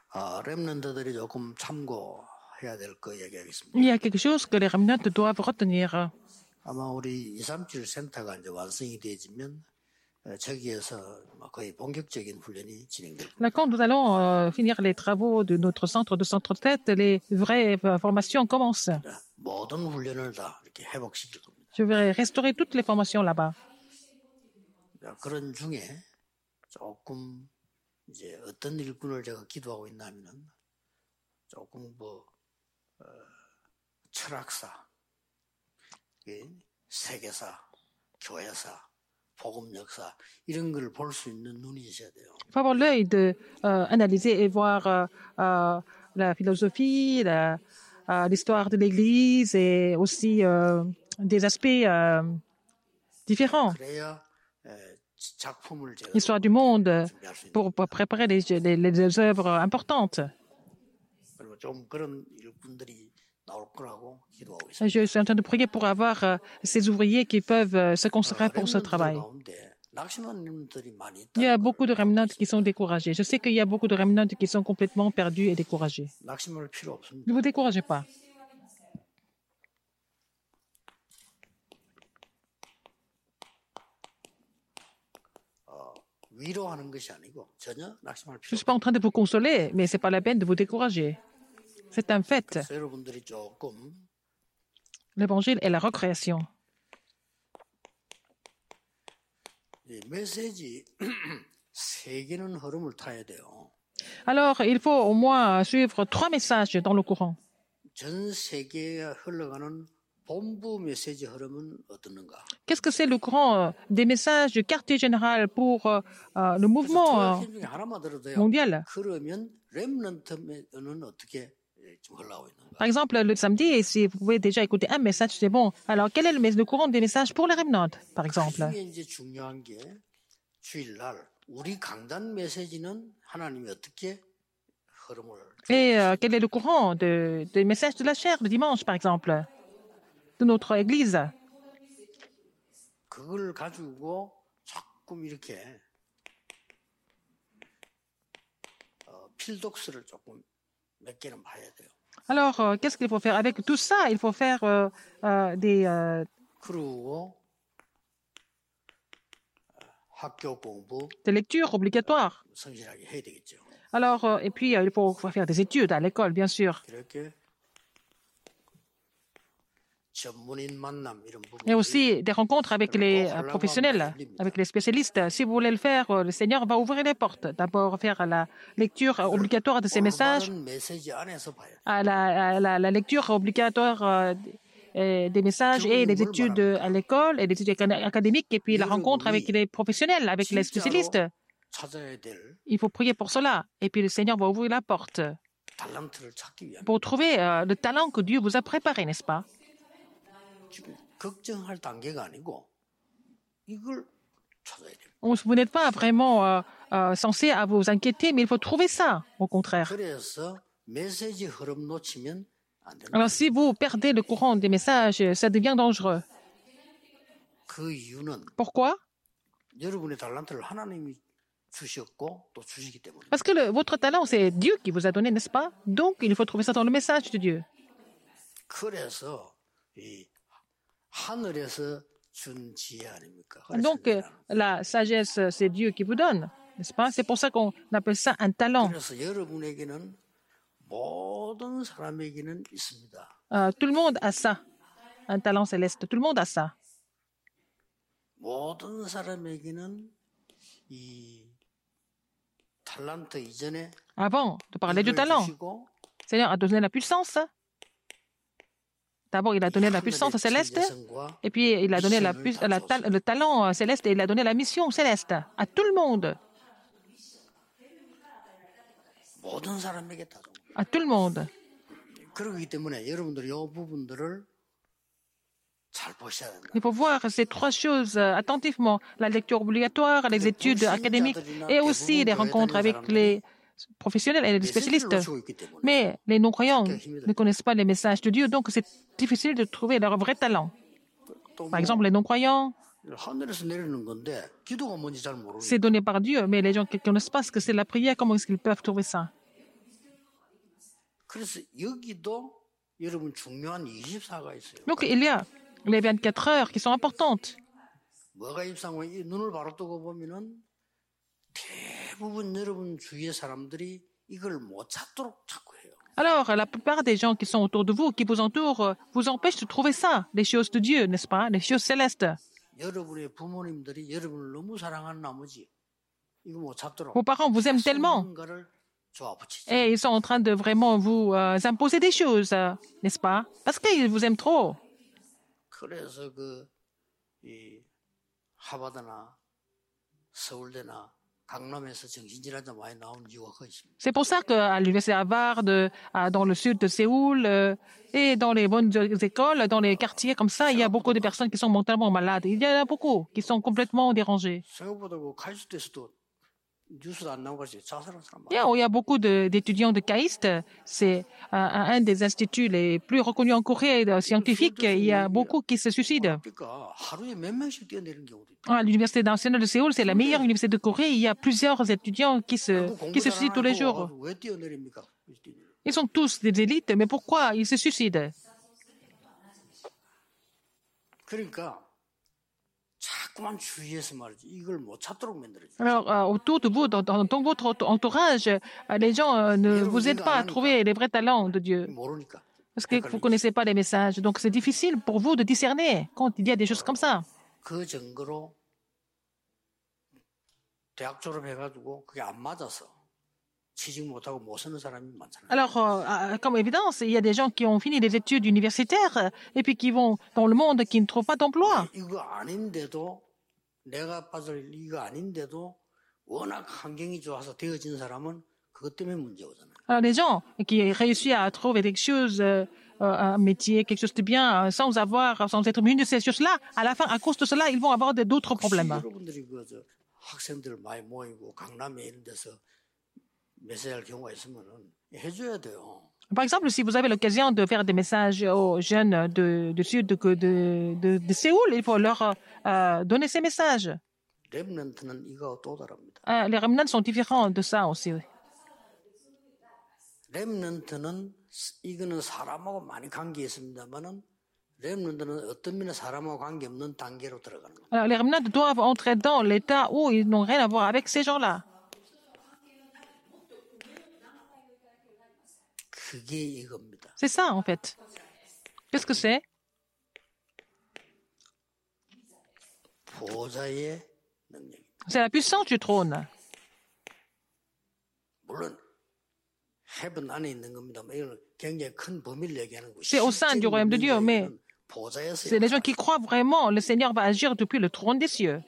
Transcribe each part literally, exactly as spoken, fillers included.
아, 렘넌트들이 조금 참고해야 될 거 얘기하겠습니다. Il y a quelque chose que les remnants doivent retenir. 아마 우리 이, 삼 주 센터가 이제 완성이 되어지면 어, 저기에서 뭐 거의 본격적인 훈련이 진행될 겁니다. Là, quand nous allons euh, finir les travaux de notre centre de centre-tête, les vraies euh, formations commencent. 모든 훈련을 다 이렇게 회복시킬 겁니다. Je vais restaurer toutes les formations là-bas. 자, 그런 중에 조금 이제 어떤 일꾼을 제가 기도하고 있나 하면은 조금 뭐 어, 철학사, 예, 세계사, 교회사, 복음 역사 이런 걸 볼 수 있는 눈이 있어야 돼요. Il faut avoir l'œil de euh, analyser et voir euh, euh, la philosophie, la, euh, l'histoire de l'Église et aussi euh, des aspects euh, différents. 그래야 에, 작품을 제가 L'histoire du monde 준비할 수 있는. pour, pour préparer les, les, les œuvres importantes. 그리고 좀 그런 일꾼들이 나올 거라고 기도하고 있습니다. Je suis en train de prier pour avoir euh, ces ouvriers qui peuvent euh, se consacrer pour ce 렘넌트들 travail. 가운데 낙심한 렘넌트들이 많이 Il y a 있다. beaucoup de remnants qui sont découragés. Je sais qu'il y a beaucoup de remnants qui sont complètement perdus et découragés. 낙심할 필요 없습니다. Ne vous découragez pas. 위로하는 것이 아니고 전혀 낙심할 Je 필요 ne suis pas en train de vous consoler, mais ce n'est pas la peine de vous décourager. C'est un fait. 없어요. 여러분들이 조금 L'évangile est la recréation. 이 메시지 세 개는 흐름을 타야 돼요. Alors, il faut au moins suivre trois messages dans le courant. 전 세계에 흘러가는 본부 메시지 흐름은 어떻는가? Qu'est-ce que c'est le courant euh, des messages du quartier général pour euh, euh, le mouvement euh, 투어 중에 하나만 들어도 돼요. mondial? 그러면 렘넌트는 어떻게 좀 흘러가고 있는가? Par exemple, le samedi, si vous pouvez déjà écouter un message, c'est bon. Alors, quel est le, mes- le courant des messages pour les remnants, par exemple? 그중에 이제 중요한 게 주일날 우리 강단 메시지는 하나님이 어떻게 흐름을 Et euh, quel est le courant de, des messages de la chair le dimanche, par exemple, de notre église? 그걸 가지고 조금 이렇게 어, 필독스를 조금 몇 개는 봐야 돼요. Alors, euh, qu'est-ce qu'il faut faire avec tout ça? Il faut faire euh, euh, des, euh, 그리고 어, 학교 공부 des lectures obligatoires. 성실하게 해야 되겠죠. Alors, euh, et puis, euh, il faut faire des études à l'école, bien sûr. 그렇게 전문인 만남 이런 부분. Et aussi des rencontres avec les euh, professionnels, avec les spécialistes. Si vous voulez le faire, euh, le Seigneur va ouvrir les portes. D'abord, faire la lecture euh, obligatoire de ces messages, 메시지 안에서 봐야 돼. à la, à la, la lecture obligatoire euh, euh, des messages et les études euh, à l'école et les études acad- académiques et puis la rencontre avec les professionnels, avec les spécialistes. 찾아야 될 Il faut prier pour cela. Et puis le Seigneur va ouvrir la porte 달란트를 찾기 위한 pour trouver euh, le talent que Dieu vous a préparé, n'est-ce pas? 지금 걱정할 단계가 아니고 이걸 찾아야 돼요. On- Vous n'êtes pas vraiment euh, euh, censé à vous inquiéter, mais il faut trouver ça, au contraire. 그래서 메시지 흐름 놓치면 안 된다. Alors si vous perdez le courant des messages, ça devient dangereux. 그 이유는 Pourquoi? 여러분의 달란트를 하나님이 주셨고 또 주시기 때문에. Parce que le- votre talent, c'est Dieu qui vous a donné, n'est-ce pas? Donc, il faut trouver ça dans le message de Dieu. 그래서 이 하늘에서 준 지혜 아닙니까? Donc, euh, la sagesse, c'est Dieu qui vous donne, n'est-ce pas? C'est pour ça qu'on appelle ça un talent. 그래서 여러분에게는 모든 사람에게는 있습니다. Euh, tout le monde a ça, un talent céleste. Tout le monde a ça. 모든 사람에게는 이 탤런트 이전에 Avant de parler du 이걸 talent, 주시고 le Seigneur a donné la puissance. D'abord, il a donné la puissance 하늘의 céleste, 천재성과 et puis il a donné la, pu- la ta- le talent euh, céleste et il a donné la mission céleste à tout le monde. 모든 사람에게 다 줍니다. À tout le monde. 그렇기 때문에 여러분들이 이 부분들을 잘 보셔야 된다. Il faut voir ces trois choses euh, attentivement. La lecture obligatoire, les études académiques et aussi les rencontres avec les professionnels et les spécialistes. 메시지를 놓치고 있기 때문에 Mais les non-croyants ne connaissent pas les messages de Dieu, donc c'est difficile de trouver leur vrai talent. 또 Par 뭐 exemple, les non-croyants, 하늘에서 내리는 건데 기도가 뭔지 잘 모르고 c'est donné par Dieu, mais les gens qui ne connaissent pas ce que c'est la prière, comment est-ce qu'ils peuvent trouver ça? 그래서 여기도 여러분 중요한 이십사가 있어요. Donc, il y a les vingt-quatre heures qui sont importantes. 뭐가 이십사고 이 눈을 바로 뜨고 보면은 대부분 여러분 주위의 사람들이 이걸 못 찾도록 자꾸 해요. Alors, la plupart des gens qui sont autour de vous, qui vous entourent, euh, vous empêchent de trouver ça, les choses de Dieu, n'est-ce pas? Les choses célestes. 여러분의 부모님들이 여러분을 너무 사랑하는 나머지 이거 못 찾도록 Vos parents vous aiment tellement. 뭔가를 조아붙이죠. Et ils sont en train de vraiment vous euh, imposer des choses, euh, n'est-ce pas? Parce qu'ils vous aiment trop. 그래서 그 이 하버드나 서울대나 강남에서 정신질환자 많이 나오는 이유가 그거 있습니다. C'est pour ça qu'à l'université Harvard, euh, à- dans le sud de Séoul, euh, et dans les bonnes écoles, dans les quartiers comme ça, il y a beaucoup de personnes qui sont mentalement malades. Il y en a beaucoup qui sont complètement dérangés. 생각보다 그 카이스트에서도 뉴스도 안 나오고 그래서 자살한 사람 Il y 많아요. a, il y a beaucoup de- d'étudiants de KAIST. C'est un, un des instituts les plus reconnus en Corée euh, scientifiques. Il y a beaucoup qui se suicident. 그러니까 하루에 몇 명씩 뛰어내리는 경우도 있다. À l'université nationale de Séoul, c'est la meilleure université de Corée. Il y a plusieurs étudiants qui se, 공부 qui se suicident tous les 잘하는 jours. 거 왜 뛰어내립니까? 그래서 뛰어내려요. Ils sont tous des élites, mais pourquoi ils se suicident? 그러니까 자꾸만 주위에서 말이지 이걸 못 찾도록 만들어줘. Alors, euh, autour de vous, dans, dans- dans votre entourage, euh, les gens euh, ne vous aident pas à trouver les vrais talents de Dieu. 모르니까. Parce que vous ne connaissez pas les messages. Donc, c'est difficile pour vous de discerner quand il y a des choses comme ça. 그 증거로 대학 졸업해가지고 그게 안 맞아서 취직 못하고 못 쓰는 사람이 많잖아요. Alors, euh, euh, comme évidence, il y a des gens qui ont fini des études universitaires euh, et puis qui vont dans le monde qui ne trouvent pas d'emploi. 이거 아닌데도 내가 빠질 이거 아닌데도 워낙 환경이 좋아서 되어진 사람은 그것 때문에 문제 오잖아요. Alors, les gens qui réussissent à trouver quelque chose, euh, euh, un métier, quelque chose de bien, euh, sans avoir, sans être muni de ces choses-là, à la fin, à cause de cela, ils vont avoir de- d'autres 혹시 problèmes. 여러분들이 그저 학생들 많이 모이고 강남에 이런 데서 메시지할 경우가 있으면은 해줘야 돼요. Par exemple, si vous avez l'occasion de faire des messages aux jeunes de, du sud de, de, de, de Séoul, il faut leur euh, donner ces messages. 렘넌트는 이거하고 또 다릅니다. Euh, les remnants sont différents de ça aussi. 렘넌트는 이거는 사람하고 많이 관계 있습니다만은 렘넌트는 어떤 면에 사람하고 관계 없는 단계로 들어가는 거예요. Alors, les remnants doivent entrer dans l'état où ils n'ont rien à voir avec ces gens-là. 그게 이겁니다. C'est ça, en fait. Qu'est-ce que c'est? 보좌의 능력입니다. C'est la puissance du trône. 물론 헤븐 안에 있는 겁니다. 이건 굉장히 큰 범위를 얘기하는 거고. C'est au sein du royaume de Dieu, mais 보좌에서 c'est les gens qui croient vraiment le Seigneur va agir depuis le trône des cieux.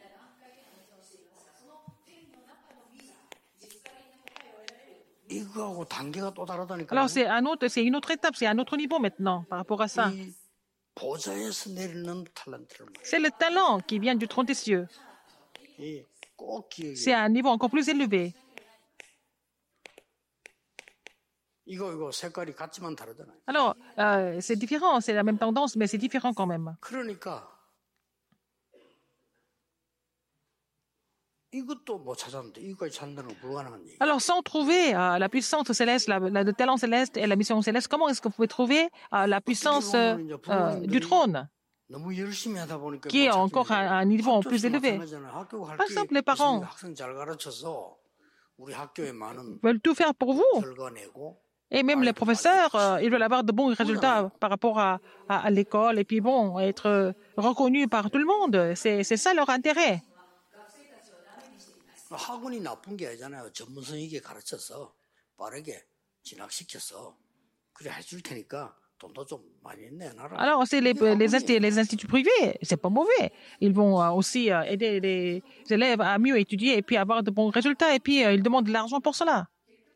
이거하고 단계가 또 다르다니까. Alors, c'est un autre, c'est une autre étape, c'est un autre niveau maintenant par rapport à ça. 이 보좌에서 내리는 탤런트를 말이에요. C'est le talent qui vient du trône des cieux. 이 꼭 기억해. C'est à un niveau encore plus élevé. 이거 이거 색깔이 같지만 다르잖아요. Alors, euh, c'est différent, c'est la même tendance, mais c'est différent quand même. 그러니까 이것도 못 찾았는데 이거까지 찾는 건 불가능한 얘기. Alors, sans trouver euh, la puissance céleste, la, la- le talent céleste et la mission céleste, comment est-ce que vous pouvez trouver euh, la puissance euh, euh, du trône, 너무 열심히 하다 보니까 qui est 못 encore à 찾겠네. un niveau plus 학교에서 élevé? 마찬가지잖아요. 학교 갈 Par 게 exemple, les parents 있으니까 학생 잘 가르쳐서 우리 학교에 많은 veulent tout faire pour vous. 결과 내고 Et même les professeurs, euh, ils veulent avoir de bons résultats par rapport à, à, à l'école et puis bon, être euh, reconnus par tout le monde. C'est, c'est ça leur intérêt. 학원이 나쁜 게 아니잖아요. 전문성 있게 가르쳐서 빠르게 진학시켜서 그래 해줄 테니까 돈도 좀 많이 내놔라. Alors, c'est les, les, insti- les instituts privés, c'est pas mauvais. Ils vont euh, aussi euh, aider les élèves à mieux étudier et puis avoir de bons résultats et puis euh, ils demandent de l'argent pour cela.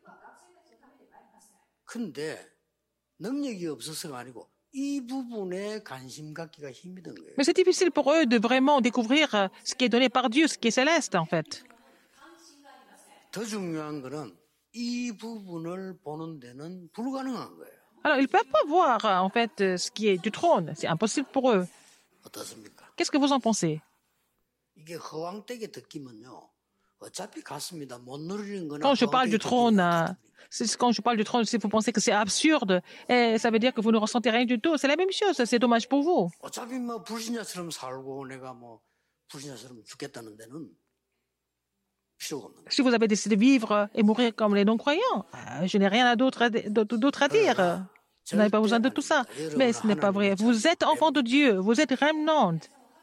근데 능력이 없어서가 아니고 이 부분에 관심 갖기가 힘이 든 거예요. Mais c'est difficile pour eux de vraiment découvrir euh, ce qui est donné par Dieu, ce qui est céleste en fait. 더 중요한 거는 이 부분을 보는 데는 불가능한 거예요. Alors, ils ne peuvent pas voir euh, en fait euh, ce qui est du trône. C'est impossible pour eux. 어떻습니까? Qu'est-ce que vous en pensez? 이게 허황되게 듣기면요. 어차피 같습니다. 못 누리는 거나 Quand je parle du 그것도 trône, 이기는 euh, c'est- quand je parle du trône, si vous pensez que c'est absurde, et ça veut dire que vous ne ressentez rien du tout, c'est la même chose, c'est dommage pour vous. 어차피 뭐 불신자처럼 살고 내가 뭐 불신자처럼 죽겠다는 데는 필요가 없는 거예요. Si vous avez décidé de vivre et mourir comme les non-croyants, euh, je n'ai rien à d'autre à, di- d'autre d'autre à dire. Vous n'avez pas besoin de tout ça. Mais ce n'est pas vrai. Vous êtes enfant de Dieu, vous êtes remnant.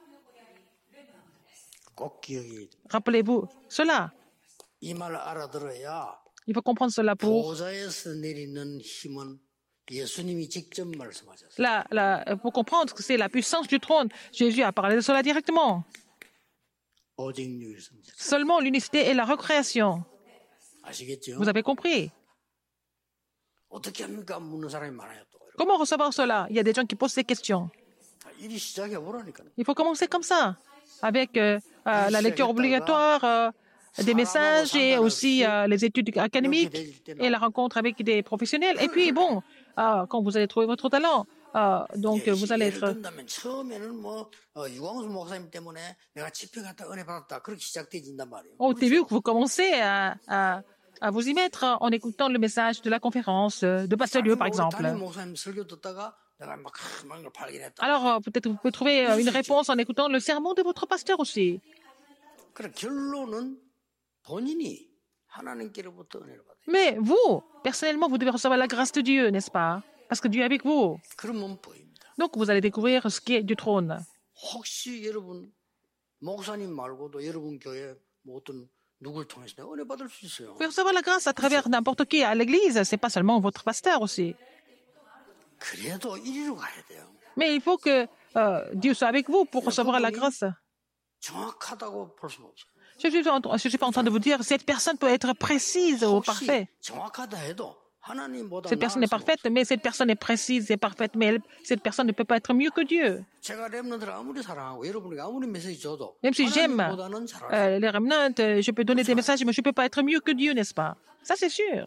꼭 기억이 Rappelez-vous cela. 이 말 알아들어야 Il faut comprendre cela pour 보좌에서 내리는 힘은 예수님이 직접 말씀하셨어요. la, la, pour comprendre que c'est la puissance du trône. Jésus a parlé de cela directement. 오직 유일성. Seulement l'unicité et la recréation. 아시겠죠? Vous avez compris? 어떻게 합니까? 묻는 사람이 많아요. 또. Comment recevoir cela? Il y a des gens qui posent ces questions. 일이 시작해 보라니까. Il faut commencer comme ça, avec euh, euh, la lecture obligatoire, euh, des messages et aussi euh, les études académiques et la rencontre avec des professionnels. Et puis, bon, euh, quand vous allez trouver votre talent, euh, donc vous allez 예를 être... 든다면 처음에는 뭐 어, 유광수 목사님 때문에 내가 집회 갔다 은혜 받았다 그렇게 시작되진단 말이에요. Au début, vous commencez à, à, à vous y mettre en écoutant le message de la conférence euh, de Pasteur Lieu, par exemple. 담임 목사님 설교 듣다가 내가 막 막을 발견했다. Alors, euh, peut-être vous pouvez trouver euh, une réponse en écoutant le sermon de votre pasteur aussi. 그래 결론은 본인이 하나님께로부터 은혜를 받아요. Mais vous, personnellement, vous devez recevoir la grâce de Dieu, n'est-ce pas? Parce que Dieu est avec vous. 그러면 보입니다. Donc, vous allez découvrir ce qui est du trône. 혹시 여러분 목사님 말고도 여러분 교회 뭐 어떤 누굴 통해서 내가 은혜 받을 수 있어요. Vous pouvez recevoir la grâce à travers n'importe qui à l'église. C'est pas seulement votre pasteur aussi. 그래도 이리로 가야 돼요. Mais il faut que euh, Dieu soit avec vous pour recevoir la grâce. 정확하다고 볼 수가 없어요. Je suis, en, je suis pas en train de vous dire cette personne peut être précise ou 혹시 parfaite. 정확하다 해도 하나님보다 Cette personne est 나을 수가 parfaite, mais cette personne est précise et parfaite, mais elle- cette personne ne peut pas être mieux que Dieu. 제가 렘넌트를 아무리 사랑하고 여러분에게 아무리 메시지 줘도 Même si j'aime 하나님보다는 잘할 수 euh, les remnants, euh, je peux donner des messages, mais je ne peux pas être mieux que Dieu, n'est-ce pas? Ça, c'est sûr,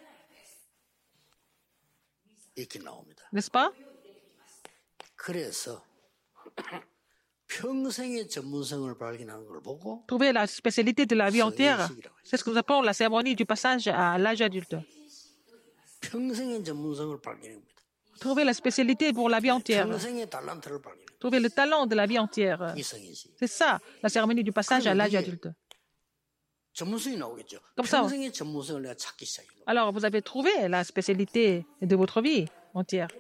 이렇게 나옵니다. n'est-ce pas? 그래서 평생의 전문성을 발견하는 걸 보고 Trouver la spécialité de la vie entière, c'est ce que nous appelons la cérémonie du passage à l'âge adulte. 평생의 전문성을 발견합니다. Trouver la spécialité pour la vie entière. 평생의 달란트를 발견합니다. Trouver le talent de la vie entière. 이성이지. C'est ça, la cérémonie du passage à l'âge adulte. 전문성이 나오겠죠. Comme ça. 평생의 전문성을 내가 찾기 시작해요. Alors, vous avez trouvé la spécialité de votre vie entière.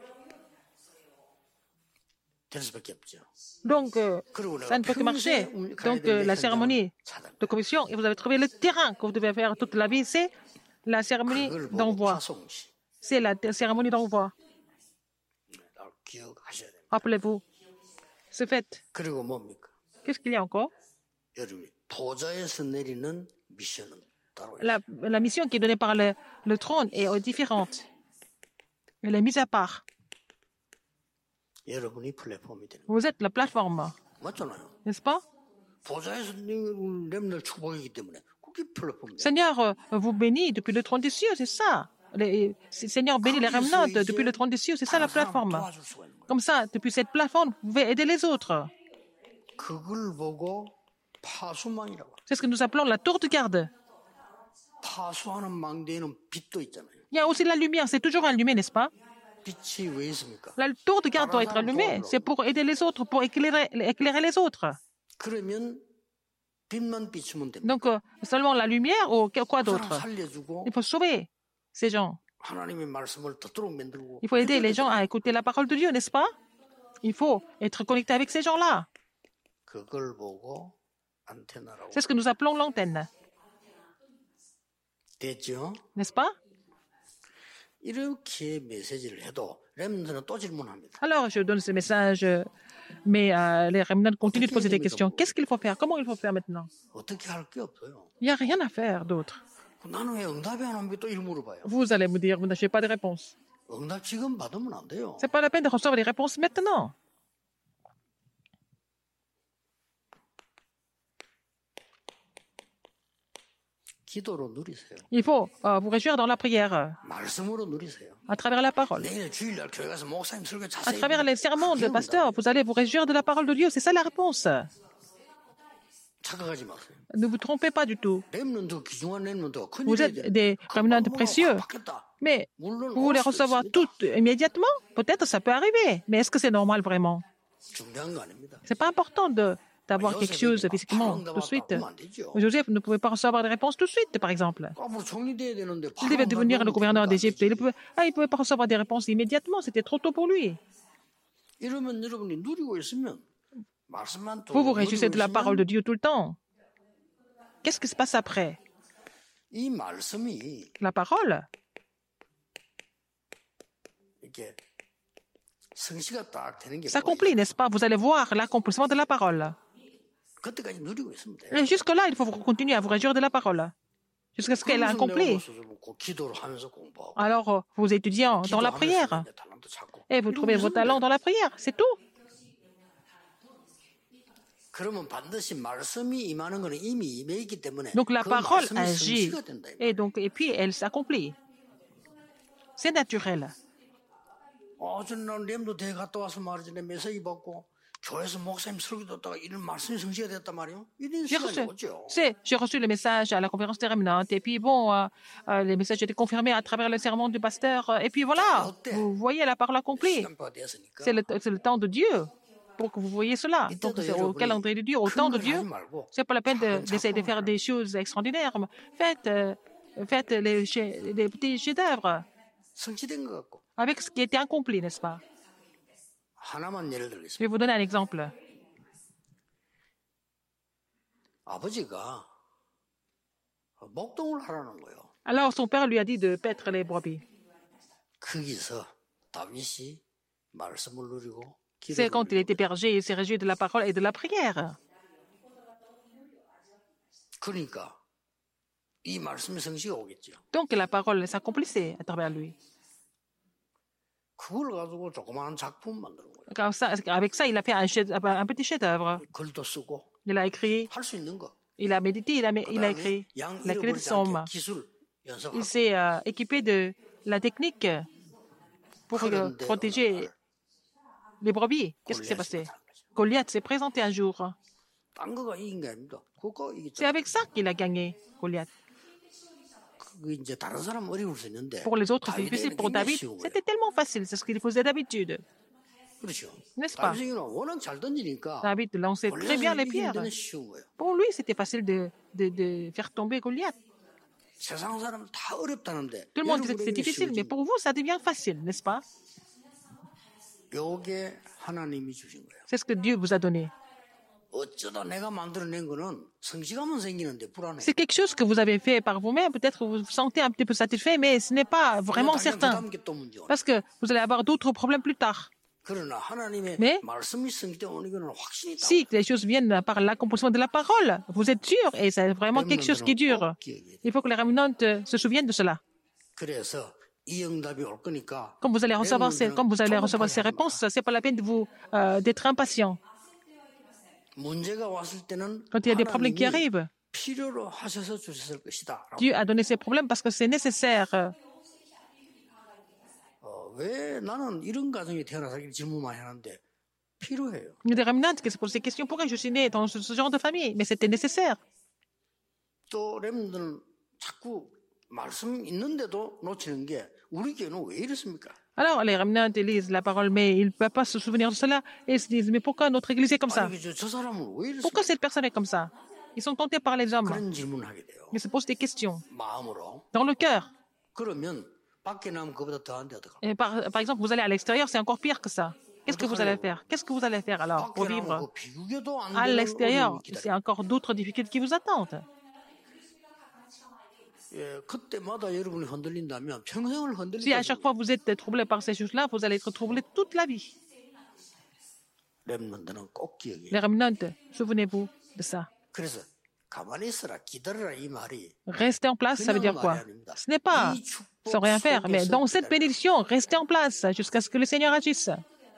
될 수밖에 없죠. Donc, euh, 그리고 ça 내가 ne peut que marcher. 평생 가야 Donc, 될 euh, la 현장을 cérémonie 찾아내. de commission, et vous avez trouvé le terrain que vous devez faire toute la vie, c'est la cérémonie 그걸 보고 d'envoi. 파송시. C'est la t- cérémonie d'envoi. 날 기억하셔야 됩니다. Rappelez-vous. Ce fait. 그리고 뭡니까? Qu'est-ce qu'il y a encore? 여러분이 보좌에서 내리는 미션은 따로 있어요. La, la mission qui est donnée par le, le trône est euh, différente. Elle est mise à part. 여러분이 플랫폼이 되는 거예요. Vous êtes la plateforme, 맞잖아요. n'est-ce pas? 보좌에서 내리는 렘들 축복이기 때문에 그게 플랫폼이에요. Seigneur euh, vous bénit depuis le trône des cieux, c'est ça. Les- Seigneur bénit les remnants depuis le trône des cieux, c'est ça la 다른 사람 plateforme. 도와줄 수가 있는 거예요. Comme ça, depuis cette plateforme, vous pouvez aider les autres. 그걸 보고 파수망이라고. C'est ce que nous appelons la tour de garde. 파수하는 망대에는 빛도 있잖아요. Il y a aussi la lumière, c'est toujours allumé, n'est-ce pas? 빛이 왜 있습니까? La tour de garde doit être allumée, c'est pour aider les autres, pour éclairer, éclairer les autres. 그러면 빛만 비추면 됩니다. Donc, euh, seulement la lumière ou que- quoi 그 사람 d'autre? 살려주고 Il faut sauver ces gens. 하나님의 말씀을 듣도록 만들고 Il faut aider les gens à écouter la parole de Dieu, n'est-ce pas? Il faut être connecté avec ces gens-là. 그걸 보고 안테나라고 C'est ce que nous appelons l'antenne, 됐죠? n'est-ce pas? 이렇게 메시지를 해도 렘넌트는 또 질문합니다. Alors, je donne ce message, euh, mais euh, les remnants continuent de poser des questions. Qu'est-ce qu'il faut faire? Comment il faut faire maintenant? 어떻게 할 게 없어요. Il n'y a rien à faire d'autre. 나는 왜 응답이 안 오는 게 또 이를 물어봐요. Vous allez me dire, vous n'avez pas de réponse. 응답 지금 받으면 안 돼요. C'est pas la peine de recevoir les réponses maintenant. 기도로 누리세요. Il faut euh, vous réjouir dans la prière, 말씀으로 누리세요. à travers la parole. 내일 주일날 교회 가서 목사님 설교 À 자세히 travers les sermons de 그게 pasteur, vous allez vous réjouir de la parole de Dieu. C'est ça la réponse. 착각하지 마세요. Ne vous trompez pas du tout. 렘넌트 귀중한 렘넌트가 큰 Vous 일이 êtes des remnants précieux. Mais 물론 vous voulez 올 수도 recevoir 있습니다. tout immédiatement? Peut-être ça peut arriver. Mais est-ce que c'est normal vraiment? 중요한 거 아닙니다. C'est pas important de d'avoir quelque chose physiquement tout de suite. Joseph ne pouvait pas recevoir des réponses tout de suite, par exemple. 앞으로 총리 돼야 되는데 Il devait devenir le gouverneur d'Égypte. Il ne pouvait, ah, il pouvait pas recevoir des réponses immédiatement. C'était trop tôt pour lui. 이러면 여러분이 누리고 있으면 말씀만 또 Vous vous réjouissez 누리고 de la parole de 있으면 Dieu tout le temps. Qu'est-ce qui se passe après? 이 말씀이 La parole, 이렇게 성취가 딱 되는 게 s'accomplit, n'est-ce pas? Vous allez voir l'accomplissement de la parole. 그때까지 누리고 있으면 돼요. Et jusque-là, il faut continuer à vous réjouir de la parole. Jusqu'à ce qu'elle est accomplie. 기도를 하면서 공부하고 Alors, euh, vous étudiez en- dans la prière. 기도하면서 talent도 찾고 Et vous trouvez vos 이러고 talents 있으면 dans la prière. C'est tout. 그러면 반드시 말씀이 임하는 거는 이미 임해 있기 때문에 Donc la 그 parole 말씀이 agit. 성취가 된다. 이 Et, donc, et puis, elle s'accomplit. C'est naturel. 어전 난 렘도 대회 갔다 와서 말이지 내 메시지 받고 교회에서 목사님 설교 듣다가 이런 말씀이 성취가 됐단 말이에요. 이런 J'ai 시간이 reçu, 오죠. c'est, j'ai reçu le message à la conférence des remnantes. Et puis, bon, euh, euh, les messages étaient confirmés à travers le sermon du pasteur. Et puis, voilà. Vous voyez la parole accomplie. 시간표가 됐으니까 C'est le, c'est le temps de Dieu pour que vous voyez cela. Donc, c'est au calendrier de Dieu, au temps de 큰걸 Dieu. 하지 말고 C'est pas la peine de- d'essayer de faire des choses extraordinaires. Faites, euh, faites les, chefs- les petits chefs-d'œuvre 성취된 것 같고 avec ce qui était accompli, n'est-ce pas? 하나만 예를 Je 들겠습니다. vais vous donner un exemple. 아버지가 목동을 하라는 거예요. Alors, son père lui a dit de paître les brebis. 거기서 다윗이 말씀을 누리고 C'est 기도를 quand il 누리고 était berger, il s'est réjoui de la parole et de la prière. 그러니까 이 말씀의 성취가 오겠죠. Donc, la parole s'accomplissait à travers lui. 그걸 가지고 조그마한 작품 만드는 거예요. Comme ça- Avec ça, il a fait un, chef- un petit chef-d'œuvre. 글도 쓰고 Il a écrit, 할 수 있는 거. il a médité, il a, il a 그다음에 écrit. 양 Il a créé des 잃어버리지 psaumes. 않게 기술 연습하고 Il s'est euh, équipé de la technique pour euh, 그런데 protéger 어느 날 les brebis. Qu'est-ce qui s'est 골리앗이 passé? 나타난 거죠. Goliath s'est présenté un jour. 딴 거가 이긴 게 아닙니다. 그거 C'est 이겼잖아요. avec ça qu'il a gagné, Goliath. 그 이제 다른 사람 어려울 수 있는데 Pour les autres, c'est 다윗에게는 difficile. Pour 굉장히 David, 쉬운 거예요. c'était tellement facile. C'est ce qu'il faisait d'habitude. 그렇죠. N'est-ce pas? 다윗에게는 워낙 잘 던지니까 David lançait très bien les 골리앗을 이기는 pierres. 데는 쉬운 거예요. Pour lui, c'était facile de, de, de faire tomber Goliath. 세상 사람 다 어렵다는데 Tout le monde disait que c'était 여러분에게 difficile, mais 쉬워진 pour vous, ça devient facile, n'est-ce pas? 요게 하나님이 주신 거예요. C'est ce que Dieu vous a donné. 어쩌다 내가 만들어낸 거는 성취감은 생기는데 불안해. C'est quelque chose que vous avez fait par vous-même. Peut-être que vous vous sentez un petit peu satisfait, mais ce n'est pas vraiment certain. Parce que vous allez avoir d'autres problèmes plus tard. 그러나 하나님의 Mais 말씀이 성취되는 이거는 확신이 있다. si les choses viennent par l'accomplissement de la parole, vous êtes sûr, et c'est vraiment quelque chose qui dure. Il faut que les remnantes se souviennent de cela. 그래서 이 응답이 올 거니까 Comme vous allez recevoir ces, comme vous allez recevoir ces réponses, c'est pas la peine de vous euh, d'être impatient. 문제가 왔을 때는 Quand il y a des problèmes qui 하나님이 arrivent, 필요로 하셔서 주셨을 것이다. Dieu a donné ces problèmes parce que c'est nécessaire. 어, 왜 나는 이런 가정에 태어나서 이렇게 질문 많이 하는데 필요해요. Il y a des remnantes qui se posent ces questions. Pourquoi je suis né dans ce, ce genre de famille? Mais c'était nécessaire. 또 렘들은 자꾸 말씀 있는데도 놓치는 게 우리 교회는 왜 이렇습니까? Alors, les remnantes lisent la parole, mais ils ne peuvent pas se souvenir de cela. Et ils se disent, mais pourquoi notre église est comme ça? 아니, 저, 저 사람은 왜 이렇습니까? Pourquoi cette personne est comme ça? Ils sont tentés par les hommes. 그런 질문을 하게 돼요. Ils se posent des questions 마음으로. dans le cœur. 그러면 밖에 나면 그보다 더한데 어떡할까? Et par, par exemple, vous allez à l'extérieur, c'est encore pire que ça. Qu'est-ce que vous allez faire? Qu'est-ce que vous allez faire alors pour 밖에 나면 vivre? 그 비교도 안 À 되는 l'extérieur, 어려움이 c'est 기다려요. encore d'autres difficultés qui vous attendent. 예, 그때마다 여러분이 흔들린다면 평생을 Si à 흔들린다. chaque fois vous êtes troublé par ces choses-là, vous allez être troublé toute la vie. 렘넌트는 꼭 기억해요. Les remnantes, souvenez-vous de ça. 그래서 가만히 있어라, 기다려라 이 말이 Rester en place, ça veut dire 그냥 quoi? 말이 아닙니다. Ce n'est pas 이 축복 sans rien faire, mais 속에서 dans cette 기다려라. bénédiction, restez en place jusqu'à ce que le Seigneur agisse.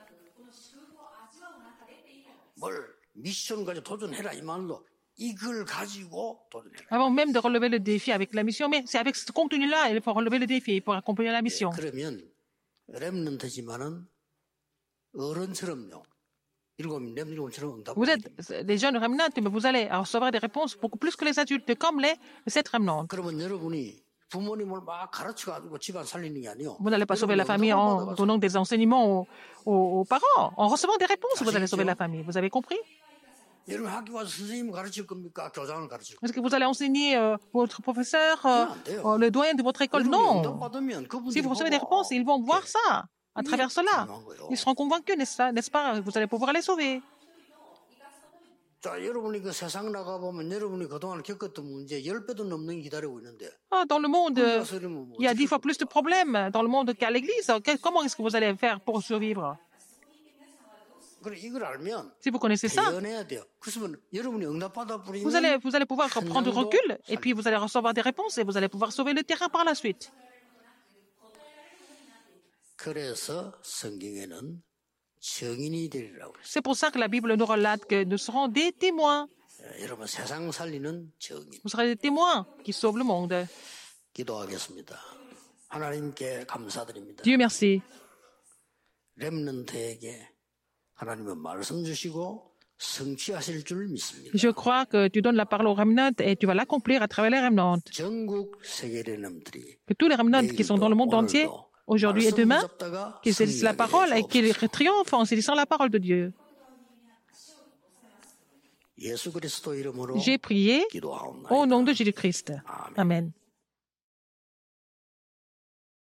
뭘 미션 가지고 도전해라 이 말로 이걸 가지고 도전해라. Avant même de relever le défi avec la mission, mais c'est avec ce contenu-là, il faut relever le défi pour accomplir la mission. 그러면 렘넌트지만은 어른처럼요. 일곱 일곱처럼 응답을 Vous 하게 êtes 됩니다. des jeunes remnants, mais vous allez recevoir des réponses beaucoup plus que les adultes, comme les sept remnants. 그러면 여러분이 부모님을 막 가르쳐가지고 집안 살리는 게 아니요. Vous n'allez pas sauver la 여러분이 famille 응답을 en 받아가지고 donnant des enseignements aux, aux- aux parents. En recevant des réponses, vous allez sauver la famille. Vous avez compris? 여러분 학교 와서 선생님을 가르칠 겁니까? 교장을 가르칠 겁니까? Est-ce que vous allez enseigner euh, votre professeur, euh, Non, Dieu. euh, le doyen de votre école? 여러분이 Non. 응답받으면 그분들이 Si vous recevez des 보고, réponses, ils vont voir ça à 이게 travers cela. 중요한 거예요. Ils seront convaincus, n'est-ce pas? N'est-ce pas? Vous allez pouvoir les sauver. 자, 여러분이 그 세상 나가보면 여러분이 그동안 겪었던 문제 열 배도 넘는 게 기다리고 있는데 Ah, dans le monde, euh, 가서 이러면 뭐 il y a 어떡할 dix fois 겁니까? plus de problèmes dans le monde qu'à l'église. Que- Comment est-ce que vous allez faire pour survivre? 그래, 이걸 알면 Si vous connaissez ça, 대연해야 돼요. 그러면 여러분이 응답받아 버리면 vous allez, vous allez pouvoir prendre du 현장도 recul et 살- puis vous allez recevoir des réponses et vous allez pouvoir sauver le terrain par la suite. 그래서 성경에는 증인이 되리라고 그랬어요. C'est pour ça que la Bible nous relate que nous serons des témoins. 예, 여러분 세상 살리는 증인. Vous serez des témoins qui sauvent le monde. 기도하겠습니다. 하나님께 감사드립니다. Dieu merci. 렘넌트에게 하나님은 말씀 주시고 성취하실 줄 믿습니다. Je crois que tu donnes la parole aux remnants et tu vas l'accomplir à travers les remnants. 전국 세계 렘넌트들이 Que tous les remnants qui sont dans le monde entier, aujourd'hui et demain, qu'ils saisissent la parole et qu'ils triomphent en saisissant la parole de Dieu. 예수 그리스도 이름으로 J'ai prié 기도하옵나이다. au nom de Jésus-Christ. Amen.